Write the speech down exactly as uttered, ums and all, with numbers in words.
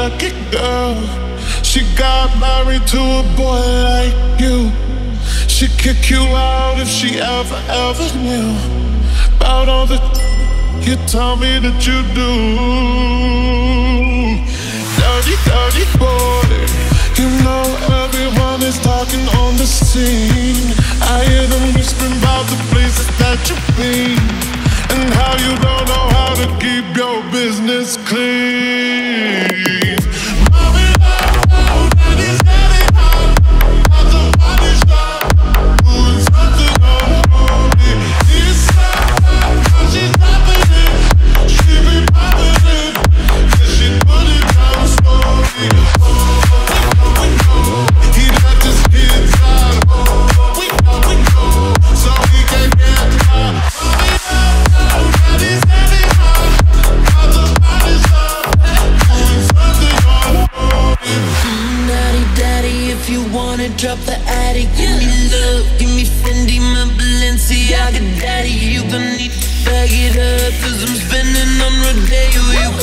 lucky girl. She got married to a boy like you. She'd kick you out if she ever, ever knew about all the you tell me that you do. Dirty, dirty boy. You know everyone is talking on the scene. I hear them whispering about the places that you've been and how you don't know how to keep your business clean. Mommy, love, love, daddy's getting hot at the body shop, doing something unholy. This side, she's popping it, she be popping it, till she put it down slowly. He let his kids out, we go, we go, so he can get out. Mommy, love, love, daddy's getting hot at the body shop, doing something unholy. Daddy, daddy, if you wanna drop the attic, give me love, give me Fendi, my Balenciaga, daddy. You gon' need to bag it up, cause I'm spending on Rodeo. You